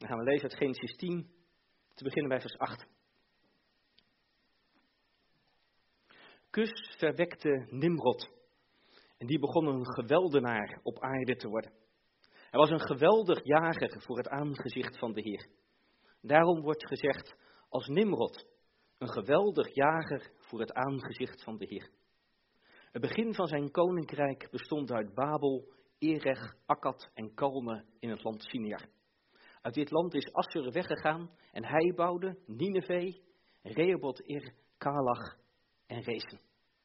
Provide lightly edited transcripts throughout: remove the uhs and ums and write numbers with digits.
Dan gaan we lezen uit Genesis 10, te beginnen bij vers 8. Kus verwekte Nimrod. En die begon een geweldenaar op aarde te worden. Hij was een geweldig jager voor het aangezicht van de Heer. Daarom wordt gezegd als Nimrod, een geweldig jager voor het aangezicht van de Heer. Het begin van zijn koninkrijk bestond uit Babel, Erech, Akkad en Kalne in het land Sinear. Uit dit land is Assur weggegaan en hij bouwde Nineve, Rehoboth-ir, Kalach en Resen.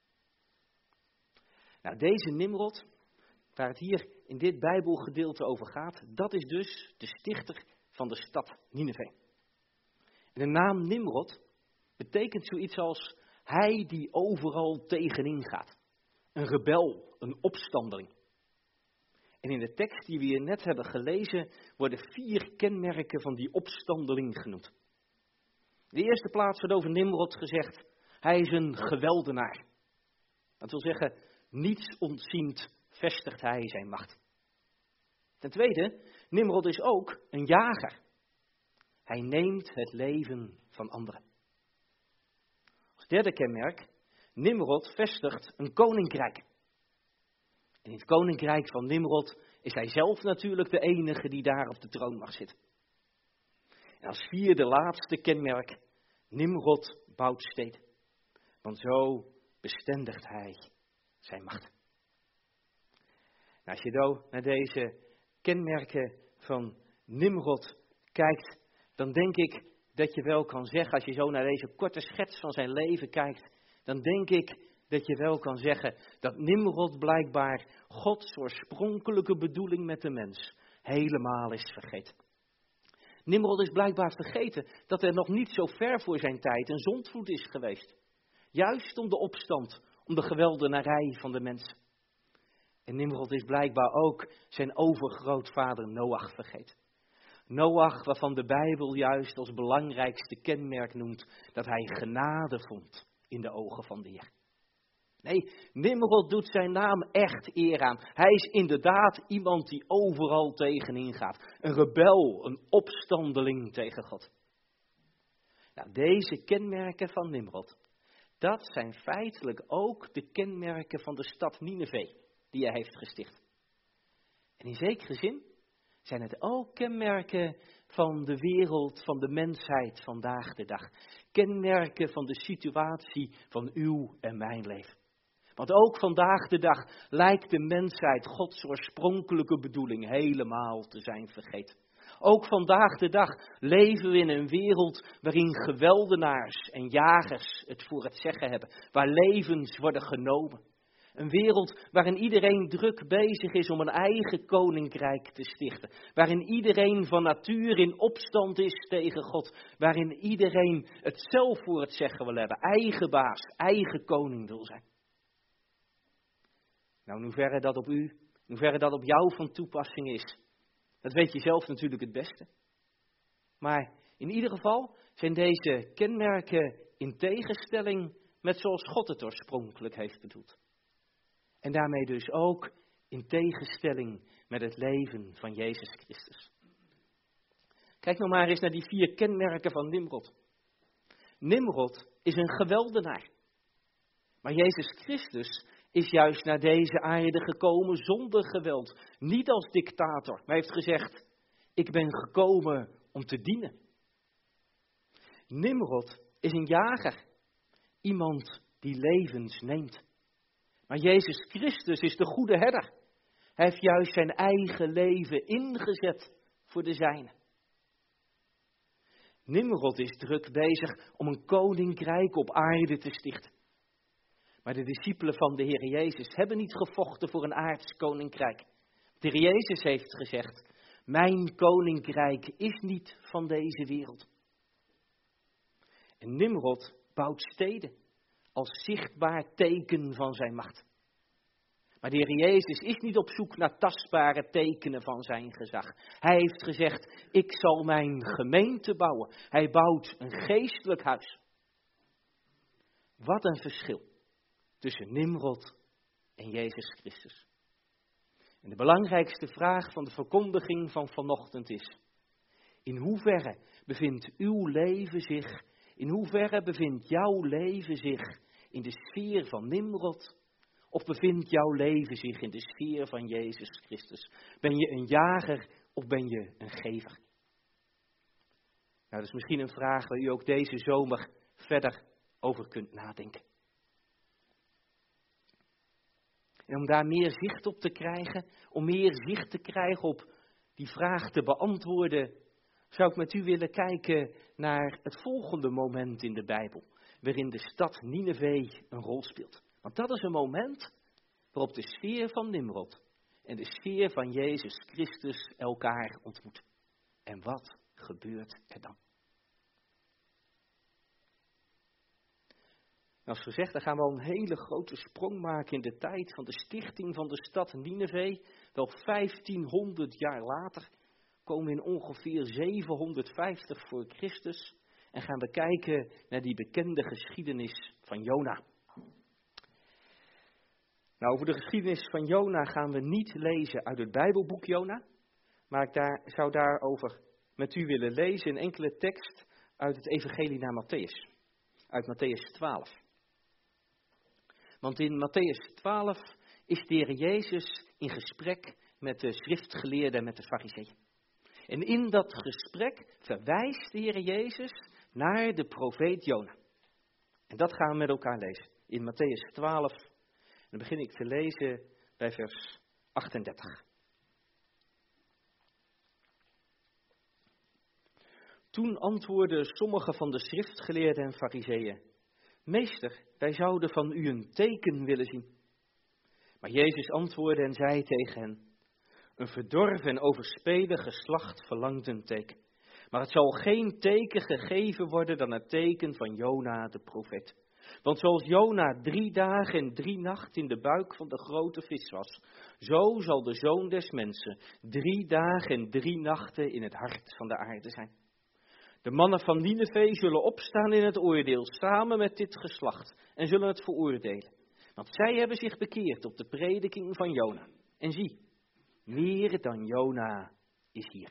Nou, deze Nimrod, waar het hier in dit Bijbelgedeelte over gaat, dat is dus de stichter van de stad Nineve. En de naam Nimrod betekent zoiets als hij die overal tegenin gaat. Een rebel, een opstandeling. En in de tekst die we hier net hebben gelezen, worden 4 kenmerken van die opstandeling genoemd. In de eerste plaats wordt over Nimrod gezegd, hij is een geweldenaar. Dat wil zeggen, niets ontziend vestigt hij zijn macht. Ten tweede, Nimrod is ook een jager. Hij neemt het leven van anderen. Als derde kenmerk, Nimrod vestigt een koninkrijk. En in het koninkrijk van Nimrod is hij zelf natuurlijk de enige die daar op de troon mag zitten. En als vierde laatste kenmerk, Nimrod bouwt steden. Want zo bestendigt hij zijn macht. Nou, als je naar deze kenmerken van Nimrod kijkt, dan denk ik dat je wel kan zeggen, als je zo naar deze korte schets van zijn leven kijkt, dan denk ik dat je wel kan zeggen dat Nimrod blijkbaar Gods oorspronkelijke bedoeling met de mens helemaal is vergeten. Nimrod is blijkbaar vergeten dat er nog niet zo ver voor zijn tijd een zondvloed is geweest. Juist om de opstand, om de geweldenarij van de mens. En Nimrod is blijkbaar ook zijn overgrootvader Noach vergeten. Noach, waarvan de Bijbel juist als belangrijkste kenmerk noemt dat hij genade vond in de ogen van de Heer. Nee, Nimrod doet zijn naam echt eer aan. Hij is inderdaad iemand die overal tegenin gaat. Een rebel, een opstandeling tegen God. Nou, deze kenmerken van Nimrod, dat zijn feitelijk ook de kenmerken van de stad Nineve die hij heeft gesticht. En in zekere zin zijn het ook kenmerken van de wereld, van de mensheid vandaag de dag. Kenmerken van de situatie van uw en mijn leven. Want ook vandaag de dag lijkt de mensheid Gods oorspronkelijke bedoeling helemaal te zijn vergeten. Ook vandaag de dag leven we in een wereld waarin geweldenaars en jagers het voor het zeggen hebben. Waar levens worden genomen. Een wereld waarin iedereen druk bezig is om een eigen koninkrijk te stichten. Waarin iedereen van nature in opstand is tegen God. Waarin iedereen het zelf voor het zeggen wil hebben. Eigen baas, eigen koning wil zijn. Nou, in hoeverre dat op u, in hoeverre dat op jou van toepassing is, dat weet je zelf natuurlijk het beste. Maar in ieder geval zijn deze kenmerken in tegenstelling met zoals God het oorspronkelijk heeft bedoeld. En daarmee dus ook in tegenstelling met het leven van Jezus Christus. Kijk nou maar eens naar die 4 kenmerken van Nimrod. Nimrod is een geweldenaar. Maar Jezus Christus is juist naar deze aarde gekomen zonder geweld. Niet als dictator, maar hij heeft gezegd, ik ben gekomen om te dienen. Nimrod is een jager. Iemand die levens neemt. Maar Jezus Christus is de goede herder. Hij heeft juist zijn eigen leven ingezet voor de zijnen. Nimrod is druk bezig om een koninkrijk op aarde te stichten. Maar de discipelen van de Heer Jezus hebben niet gevochten voor een aards koninkrijk. De Heer Jezus heeft gezegd, mijn koninkrijk is niet van deze wereld. En Nimrod bouwt steden als zichtbaar teken van zijn macht. Maar de Heer Jezus is niet op zoek naar tastbare tekenen van zijn gezag. Hij heeft gezegd, ik zal mijn gemeente bouwen. Hij bouwt een geestelijk huis. Wat een verschil tussen Nimrod en Jezus Christus. En de belangrijkste vraag van de verkondiging van vanochtend is In hoeverre bevindt uw leven zich, in hoeverre bevindt jouw leven zich in de sfeer van Nimrod? Of bevindt jouw leven zich in de sfeer van Jezus Christus? Ben je een jager of ben je een gever? Nou, dat is misschien een vraag waar u ook deze zomer verder over kunt nadenken. En om daar meer zicht op te krijgen, om meer zicht te krijgen op die vraag te beantwoorden, zou ik met u willen kijken naar het volgende moment in de Bijbel, waarin de stad Nineve een rol speelt. Want dat is een moment waarop de sfeer van Nimrod en de sfeer van Jezus Christus elkaar ontmoeten. En wat gebeurt er dan? Nou, als gezegd, dan gaan we al een hele grote sprong maken in de tijd van de stichting van de stad Nineve. Wel 1500 jaar later komen we in ongeveer 750 voor Christus en gaan we kijken naar die bekende geschiedenis van Jona. Nou, over de geschiedenis van Jona gaan we niet lezen uit het Bijbelboek Jona, maar ik zou daarover met u willen lezen een enkele tekst uit het evangelie naar Matthäus, uit Matthäus 12. Want in Matthäus 12 is de Heer Jezus in gesprek met de schriftgeleerden en met de farizeeën. En in dat gesprek verwijst de Heer Jezus naar de profeet Jona. En dat gaan we met elkaar lezen. In Matthäus 12, en dan begin ik te lezen bij vers 38. Toen antwoordden sommige van de schriftgeleerden en farizeeën: Meester, wij zouden van u een teken willen zien. Maar Jezus antwoordde en zei tegen hen: Een verdorven en overspelen geslacht verlangt een teken. Maar het zal geen teken gegeven worden dan het teken van Jona de profeet. Want zoals Jona 3 dagen en 3 nachten in de buik van de grote vis was, zo zal de Zoon des Mensen 3 dagen en 3 nachten in het hart van de aarde zijn. De mannen van Nineve zullen opstaan in het oordeel, samen met dit geslacht, en zullen het veroordelen. Want zij hebben zich bekeerd op de prediking van Jona. En zie, meer dan Jona is hier.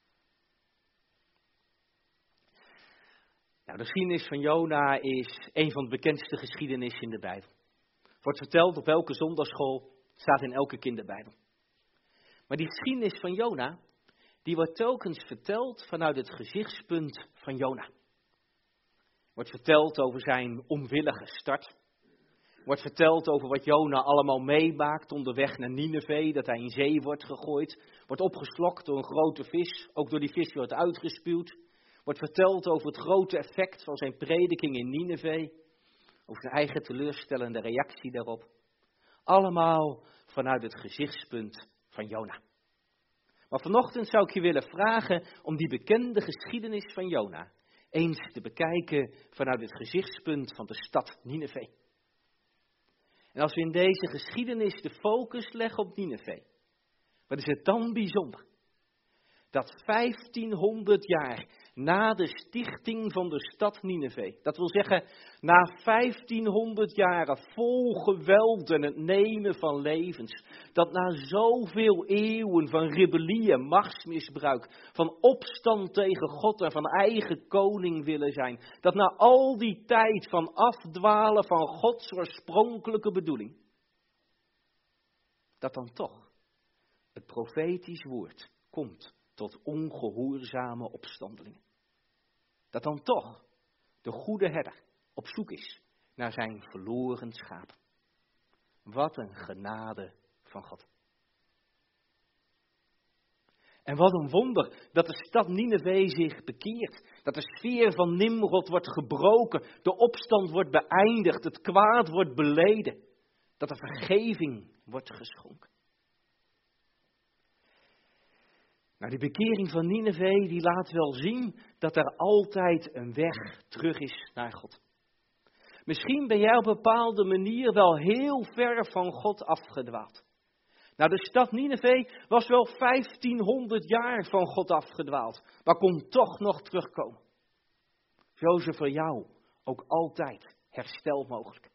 Nou, de geschiedenis van Jona is een van de bekendste geschiedenissen in de Bijbel. Wordt verteld op elke zondagschool, staat in elke kinderbijbel. Maar die geschiedenis van Jona, die wordt telkens verteld vanuit het gezichtspunt van Jona. Wordt verteld over zijn onwillige start. Wordt verteld over wat Jona allemaal meemaakt onderweg naar Nineve, dat hij in zee wordt gegooid. Wordt opgeslokt door een grote vis, ook door die vis wordt uitgespuwd. Wordt verteld over het grote effect van zijn prediking in Nineve. Over zijn eigen teleurstellende reactie daarop. Allemaal vanuit het gezichtspunt van Jona. Maar vanochtend zou ik je willen vragen om die bekende geschiedenis van Jona eens te bekijken vanuit het gezichtspunt van de stad Nineve. En als we in deze geschiedenis de focus leggen op Nineve, wat is het dan bijzonder? Dat 1500 jaar na de stichting van de stad Nineve, dat wil zeggen na 1500 jaren vol geweld en het nemen van levens, dat na zoveel eeuwen van rebellie en machtsmisbruik, van opstand tegen God en van eigen koning willen zijn, dat na al die tijd van afdwalen van Gods oorspronkelijke bedoeling, dat dan toch het profetisch woord komt tot ongehoorzame opstandelingen. Dat dan toch de goede herder op zoek is naar zijn verloren schapen. Wat een genade van God. En wat een wonder dat de stad Nineve zich bekeert. Dat de sfeer van Nimrod wordt gebroken. De opstand wordt beëindigd. Het kwaad wordt beleden. Dat er vergeving wordt geschonken. Nou, die bekering van Nineve, die laat wel zien dat er altijd een weg terug is naar God. Misschien ben jij op een bepaalde manier wel heel ver van God afgedwaald. Nou, de stad Nineve was wel 1500 jaar van God afgedwaald, maar kon toch nog terugkomen. Zo is er voor jou ook altijd herstel mogelijk.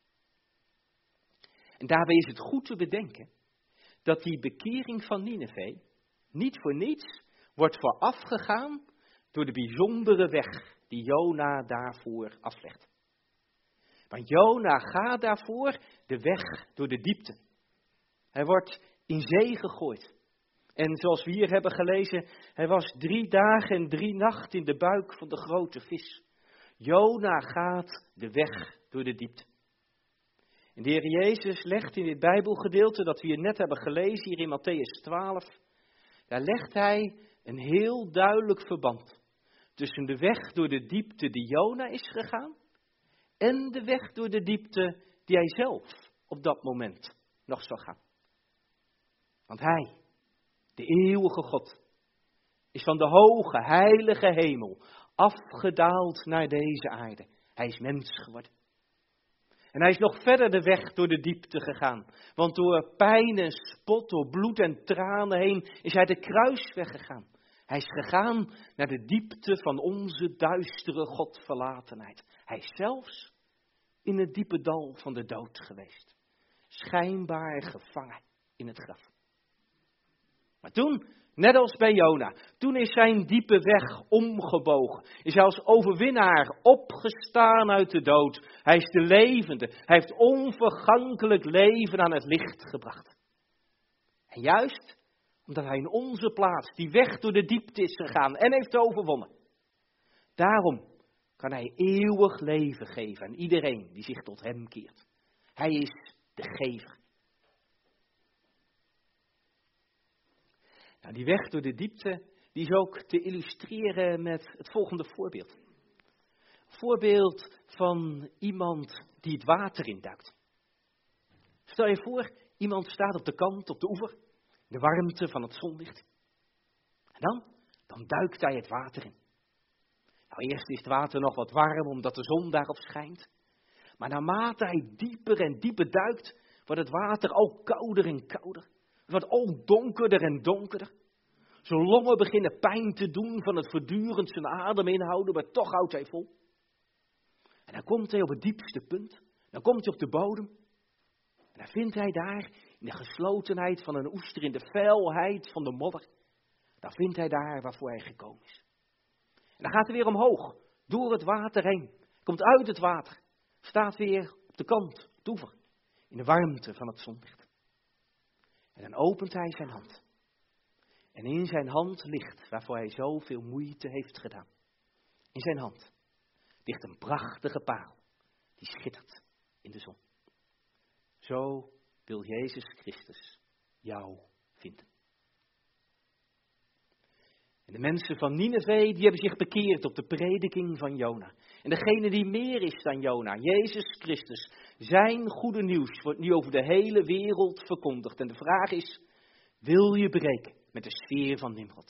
En daarbij is het goed te bedenken dat die bekering van Nineve niet voor niets wordt voorafgegaan door de bijzondere weg die Jona daarvoor aflegt. Want Jona gaat daarvoor de weg door de diepte. Hij wordt in zee gegooid. En zoals we hier hebben gelezen, hij was 3 dagen en 3 nachten in de buik van de grote vis. Jona gaat de weg door de diepte. En de Heer Jezus legt in dit Bijbelgedeelte dat we hier net hebben gelezen, hier in Mattheüs 12, daar legt hij een heel duidelijk verband tussen de weg door de diepte die Jona is gegaan en de weg door de diepte die hij zelf op dat moment nog zou gaan. Want hij, de eeuwige God, is van de hoge, heilige hemel afgedaald naar deze aarde. Hij is mens geworden. En hij is nog verder de weg door de diepte gegaan. Want door pijn en spot, door bloed en tranen heen, is hij de kruisweg gegaan. Hij is gegaan naar de diepte van onze duistere godverlatenheid. Hij is zelfs in het diepe dal van de dood geweest. Schijnbaar gevangen in het graf. Maar toen, net als bij Jona, toen is zijn diepe weg omgebogen. Is hij als overwinnaar opgestaan uit de dood. Hij is de levende. Hij heeft onvergankelijk leven aan het licht gebracht. En juist omdat hij in onze plaats die weg door de diepte is gegaan en heeft overwonnen. Daarom kan hij eeuwig leven geven aan iedereen die zich tot hem keert. Hij is de gever. Nou, die weg door de diepte, die is ook te illustreren met het volgende voorbeeld. Voorbeeld van iemand die het water induikt. Stel je voor, iemand staat op de kant, op de oever, in de warmte van het zonlicht. En dan duikt hij het water in. Nou, eerst is het water nog wat warm, omdat de zon daarop schijnt. Maar naarmate hij dieper en dieper duikt, wordt het water ook kouder en kouder. Het wordt ook donkerder en donkerder. Zijn longen beginnen pijn te doen van het voortdurend zijn adem inhouden, maar toch houdt hij vol. En dan komt hij op het diepste punt. Dan komt hij op de bodem. En dan vindt hij daar, in de geslotenheid van een oester, in de vuilheid van de modder, dan vindt hij daar waarvoor hij gekomen is. En dan gaat hij weer omhoog, door het water heen. Komt uit het water. Staat weer op de kant, op de oever, in de warmte van het zonlicht. En dan opent hij zijn hand. En in zijn hand ligt, waarvoor hij zoveel moeite heeft gedaan. In zijn hand ligt een prachtige parel, die schittert in de zon. Zo wil Jezus Christus jou vinden. En de mensen van Nineve, die hebben zich bekeerd op de prediking van Jona. En degene die meer is dan Jona, Jezus Christus, zijn goede nieuws wordt nu over de hele wereld verkondigd. En de vraag is, wil je breken met de sfeer van Nimrod?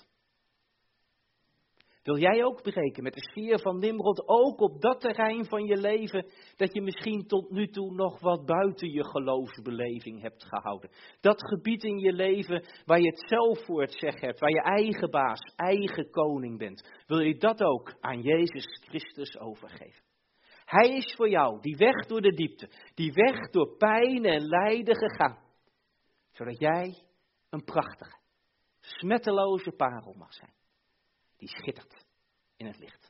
Wil jij ook breken met de sfeer van Nimrod, ook op dat terrein van je leven, dat je misschien tot nu toe nog wat buiten je geloofsbeleving hebt gehouden? Dat gebied in je leven waar je het zelf voor het zeggen hebt, waar je eigen baas, eigen koning bent. Wil je dat ook aan Jezus Christus overgeven? Hij is voor jou die weg door de diepte, die weg door pijn en lijden gegaan, zodat jij een prachtige, smetteloze parel mag zijn. Die schittert in het licht.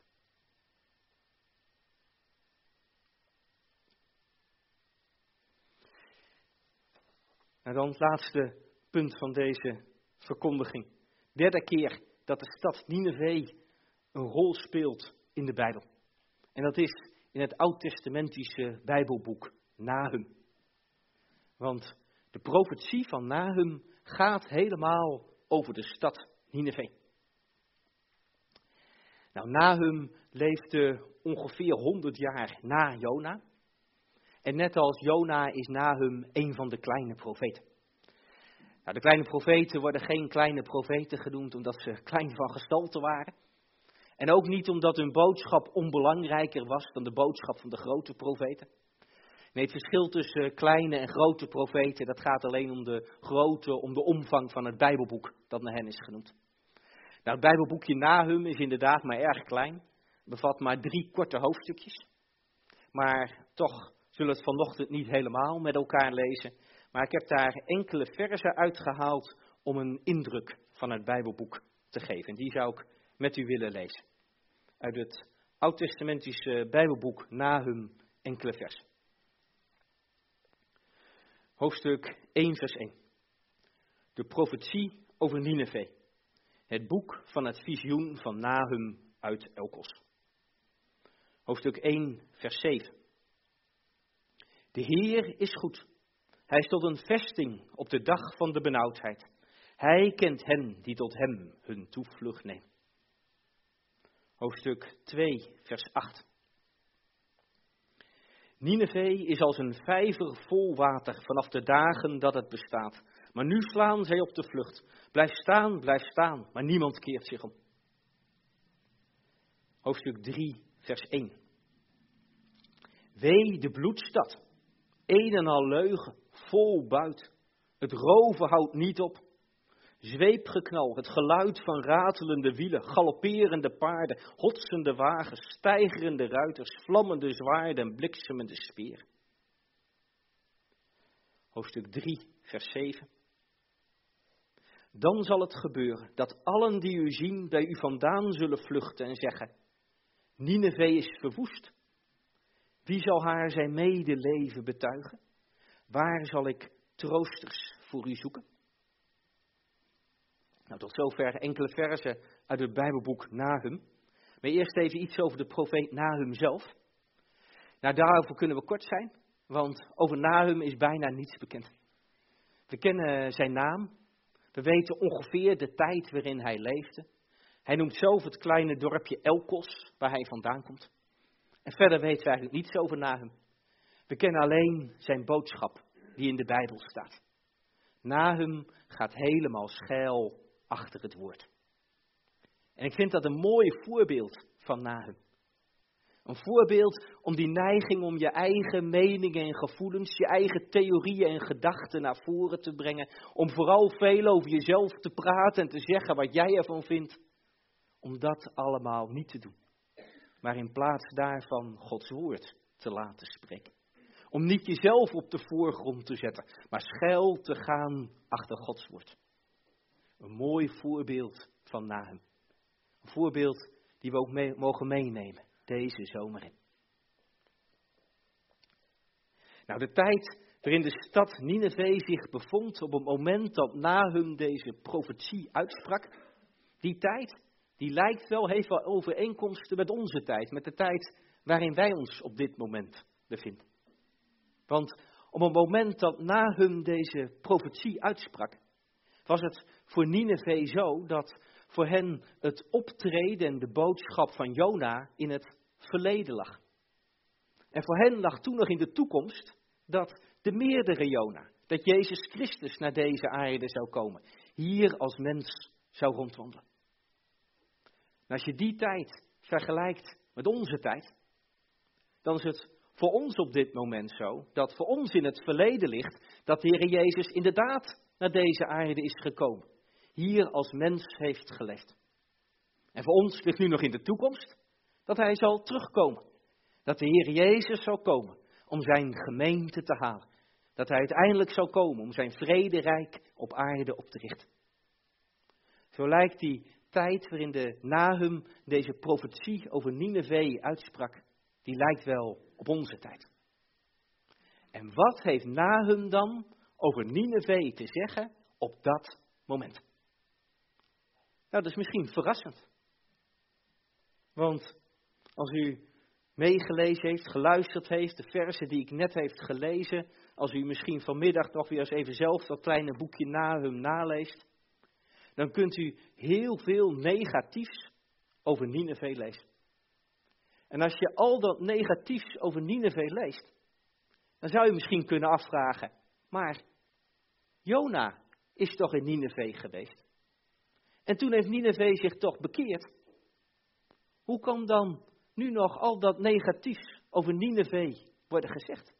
En dan het laatste punt van deze verkondiging. Derde keer dat de stad Nineve een rol speelt in de Bijbel. En dat is in het oud-testamentische Bijbelboek Nahum. Want de profetie van Nahum gaat helemaal over de stad Nineve. Nou, Nahum leefde ongeveer 100 jaar na Jona. En net als Jona is Nahum een van de kleine profeten. Nou, de kleine profeten worden geen kleine profeten genoemd omdat ze klein van gestalte waren. En ook niet omdat hun boodschap onbelangrijker was dan de boodschap van de grote profeten. Nee, het verschil tussen kleine en grote profeten, dat gaat alleen om de grootte, om de omvang van het Bijbelboek dat naar hen is genoemd. Nou, het Bijbelboekje Nahum is inderdaad maar erg klein. Het bevat maar 3 korte hoofdstukjes. Maar toch zullen we het vanochtend niet helemaal met elkaar lezen. Maar ik heb daar enkele verzen uitgehaald om een indruk van het Bijbelboek te geven. En die zou ik met u willen lezen. Uit het Oud-testamentische Bijbelboek Nahum, enkele versen. Hoofdstuk 1 vers 1. De profetie over Nineve. Het boek van het visioen van Nahum uit Elkos. Hoofdstuk 1 vers 7. De Heer is goed. Hij is tot een vesting op de dag van de benauwdheid. Hij kent hen die tot hem hun toevlucht nemen. Hoofdstuk 2 vers 8. Nineve is als een vijver vol water vanaf de dagen dat het bestaat. Maar nu slaan zij op de vlucht. Blijf staan, maar niemand keert zich om. Hoofdstuk 3 vers 1. Wee de bloedstad. Een en al leugen, vol buit. Het roven houdt niet op. Zweepgeknal, het geluid van ratelende wielen, galopperende paarden, hotsende wagens, steigerende ruiters, vlammende zwaarden en bliksemende speer. Hoofdstuk 3, vers 7. Dan zal het gebeuren dat allen die u zien bij u vandaan zullen vluchten en zeggen, Nineve is verwoest. Wie zal haar zijn medeleven betuigen? Waar zal ik troosters voor u zoeken? Nou, tot zover enkele versen uit het Bijbelboek Nahum. Maar eerst even iets over de profeet Nahum zelf. Nou, daarover kunnen we kort zijn, want over Nahum is bijna niets bekend. We kennen zijn naam. We weten ongeveer de tijd waarin hij leefde. Hij noemt zelf het kleine dorpje Elkos, waar hij vandaan komt. En verder weten we eigenlijk niets over Nahum. We kennen alleen zijn boodschap, die in de Bijbel staat. Nahum gaat helemaal schuil achter het woord. En ik vind dat een mooi voorbeeld van Nahum. Een voorbeeld om die neiging om je eigen meningen en gevoelens, je eigen theorieën en gedachten naar voren te brengen. Om vooral veel over jezelf te praten en te zeggen wat jij ervan vindt. Om dat allemaal niet te doen. Maar in plaats daarvan Gods woord te laten spreken. Om niet jezelf op de voorgrond te zetten, maar schuil te gaan achter Gods woord. Een mooi voorbeeld van Nahum. Een voorbeeld die we ook mogen meenemen deze zomer in. Nou, de tijd waarin de stad Nineve zich bevond op het moment dat Nahum deze profetie uitsprak, die tijd, die lijkt wel, heeft wel overeenkomsten met onze tijd, met de tijd waarin wij ons op dit moment bevinden. Want op het moment dat Nahum deze profetie uitsprak, was het voor Nineve zo dat voor hen het optreden en de boodschap van Jona in het verleden lag. En voor hen lag toen nog in de toekomst dat de meerdere Jona, dat Jezus Christus naar deze aarde zou komen, hier als mens zou rondwandelen. En als je die tijd vergelijkt met onze tijd, dan is het voor ons op dit moment zo, dat voor ons in het verleden ligt, dat de Heer Jezus inderdaad naar deze aarde is gekomen. Hier als mens heeft geleefd. En voor ons ligt nu nog in de toekomst, dat hij zal terugkomen. Dat de Heer Jezus zal komen om zijn gemeente te halen. Dat hij uiteindelijk zal komen om zijn vrederijk op aarde op te richten. Zo lijkt die tijd waarin de Nahum deze profetie over Nineve uitsprak, die lijkt wel op onze tijd. En wat heeft Nahum dan over Nineve te zeggen op dat moment? Nou, dat is misschien verrassend. Want als u meegelezen heeft, geluisterd heeft, de versen die ik net heeft gelezen, als u misschien vanmiddag nog weer eens even zelf dat kleine boekje Nahum naleest, dan kunt u heel veel negatiefs over Nineve lezen. En als je al dat negatiefs over Nineve leest, dan zou je misschien kunnen afvragen, maar Jona is toch in Nineve geweest? En toen heeft Nineve zich toch bekeerd? Hoe kan dan nu nog al dat negatiefs over Nineve worden gezegd?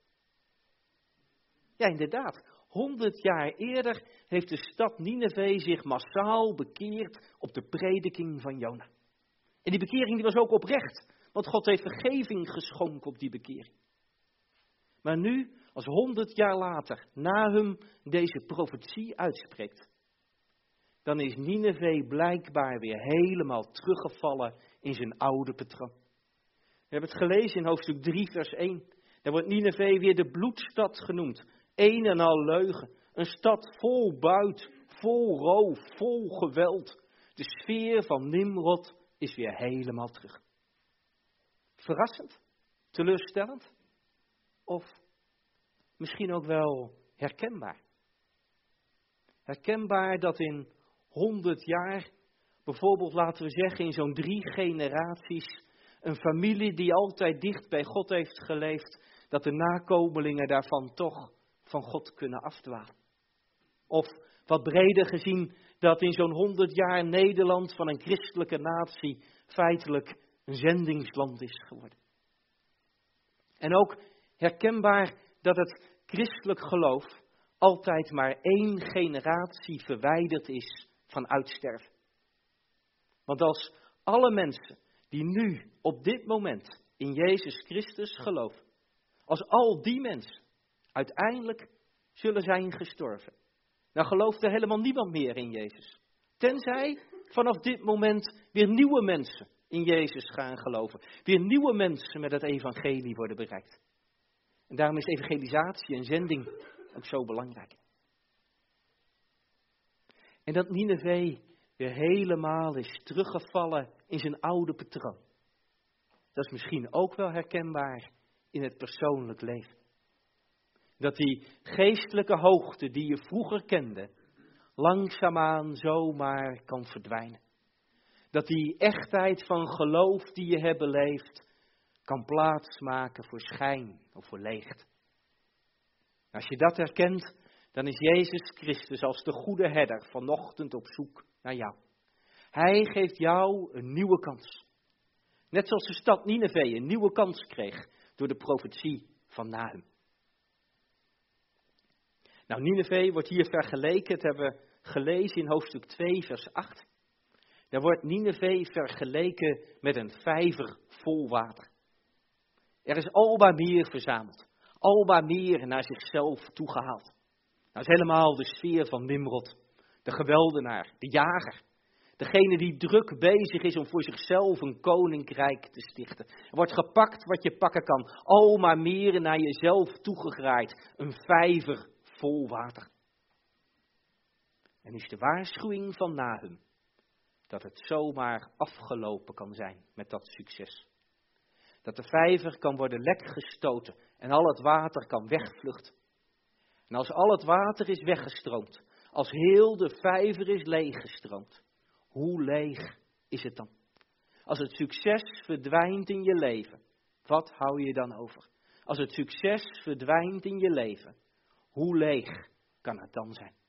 Ja, inderdaad. 100 jaar eerder heeft de stad Nineve zich massaal bekeerd op de prediking van Jona. En die bekering die was ook oprecht, want God heeft vergeving geschonken op die bekering. Maar nu, als 100 jaar later, Nahum deze profetie uitspreekt, dan is Nineve blijkbaar weer helemaal teruggevallen in zijn oude patroon. We hebben het gelezen in hoofdstuk 3 vers 1. Daar wordt Nineve weer de bloedstad genoemd. Een en al leugen. Een stad vol buit, vol roof, vol geweld. De sfeer van Nimrod is weer helemaal terug. Verrassend? Teleurstellend? Of misschien ook wel herkenbaar? Herkenbaar dat in 100 jaar, bijvoorbeeld laten we zeggen in zo'n 3 generaties, een familie die altijd dicht bij God heeft geleefd, dat de nakomelingen daarvan toch van God kunnen afdwalen. Of wat breder gezien, dat in zo'n 100 jaar Nederland van een christelijke natie feitelijk een zendingsland is geworden. En ook herkenbaar dat het christelijk geloof altijd maar 1 generatie verwijderd is van uitsterven. Want als alle mensen die nu op dit moment in Jezus Christus geloven, als al die mensen uiteindelijk zullen zijn gestorven, dan gelooft er helemaal niemand meer in Jezus. Tenzij vanaf dit moment weer nieuwe mensen in Jezus gaan geloven. Weer nieuwe mensen met het evangelie worden bereikt. En daarom is evangelisatie en zending ook zo belangrijk. En dat Nineve weer helemaal is teruggevallen in zijn oude patroon. Dat is misschien ook wel herkenbaar in het persoonlijk leven. Dat die geestelijke hoogte die je vroeger kende, langzaamaan zomaar kan verdwijnen. Dat die echtheid van geloof die je hebt beleefd, kan plaatsmaken voor schijn of voor leegte. Als je dat herkent, dan is Jezus Christus als de goede herder vanochtend op zoek naar jou. Hij geeft jou een nieuwe kans. Net zoals de stad Nineve een nieuwe kans kreeg door de profetie van Nahum. Nou, Nineve wordt hier vergeleken, dat hebben we gelezen in hoofdstuk 2 vers 8. Daar wordt Nineve vergeleken met een vijver vol water. Er is albaar meer verzameld. Albaar meer naar zichzelf toegehaald. Dat is helemaal de sfeer van Nimrod. De geweldenaar, de jager. Degene die druk bezig is om voor zichzelf een koninkrijk te stichten. Er wordt gepakt wat je pakken kan. Almaar meer naar jezelf toegegraaid. Een vijver vol water. En is de waarschuwing van Nahum dat het zomaar afgelopen kan zijn met dat succes. Dat de vijver kan worden lekgestoten en al het water kan wegvluchten. En als al het water is weggestroomd, als heel de vijver is leeggestroomd, hoe leeg is het dan? Als het succes verdwijnt in je leven, wat hou je dan over? Als het succes verdwijnt in je leven, hoe leeg kan het dan zijn?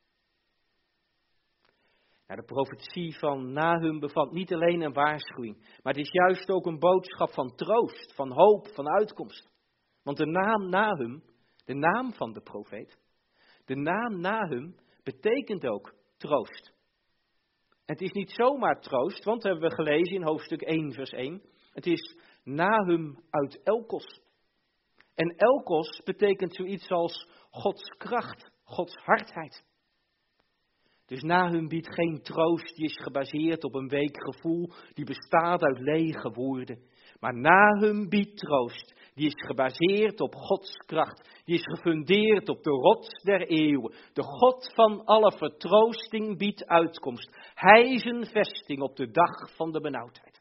Nou, de profetie van Nahum bevat niet alleen een waarschuwing, maar het is juist ook een boodschap van troost, van hoop, van uitkomst. Want de naam Nahum, de naam van de profeet, de naam Nahum betekent ook troost. Het is niet zomaar troost, want dat hebben we gelezen in hoofdstuk 1 vers 1. Het is Nahum uit Elkos. En Elkos betekent zoiets als Gods kracht, Gods hardheid. Dus Nahum biedt geen troost die is gebaseerd op een week gevoel, die bestaat uit lege woorden. Maar Nahum biedt troost, die is gebaseerd op Gods kracht, die is gefundeerd op de rots der eeuwen. De God van alle vertroosting biedt uitkomst. Hij is een vesting op de dag van de benauwdheid.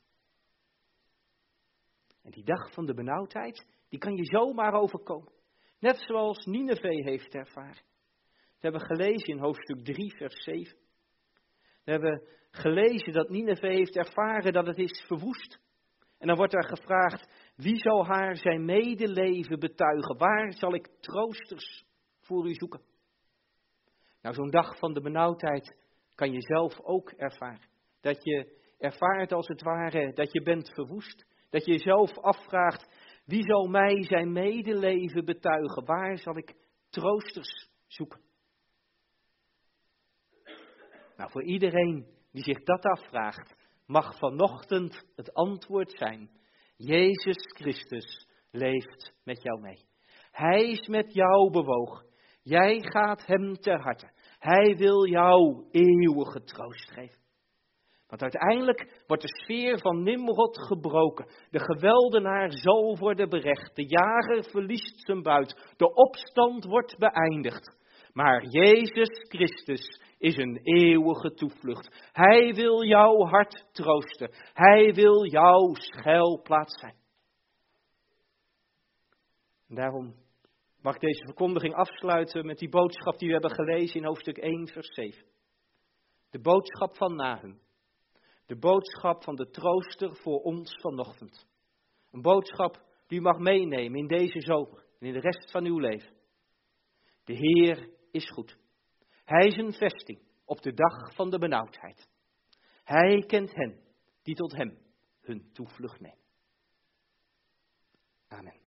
En die dag van de benauwdheid, die kan je zomaar overkomen. Net zoals Nineve heeft ervaren. We hebben gelezen in hoofdstuk 3 vers 7. We hebben gelezen dat Nineve heeft ervaren dat het is verwoest. En dan wordt er gevraagd, wie zal haar zijn medeleven betuigen? Waar zal ik troosters voor u zoeken? Nou, zo'n dag van de benauwdheid kan je zelf ook ervaren. Dat je ervaart als het ware dat je bent verwoest. Dat je jezelf afvraagt, wie zal mij zijn medeleven betuigen? Waar zal ik troosters zoeken? Nou, voor iedereen die zich dat afvraagt, mag vanochtend het antwoord zijn: Jezus Christus leeft met jou mee. Hij is met jou bewogen. Jij gaat hem ter harte. Hij wil jou eeuwige troost geven. Want uiteindelijk wordt de sfeer van Nimrod gebroken. De geweldenaar zal worden berecht. De jager verliest zijn buit. De opstand wordt beëindigd. Maar Jezus Christus is een eeuwige toevlucht. Hij wil jouw hart troosten. Hij wil jouw schuilplaats zijn. En daarom mag ik deze verkondiging afsluiten met die boodschap die we hebben gelezen in hoofdstuk 1, vers 7. De boodschap van Nahum. De boodschap van de trooster voor ons vanochtend. Een boodschap die u mag meenemen in deze zomer en in de rest van uw leven. De Heer is goed. Hij is een vesting op de dag van de benauwdheid. Hij kent hen die tot hem hun toevlucht nemen. Amen.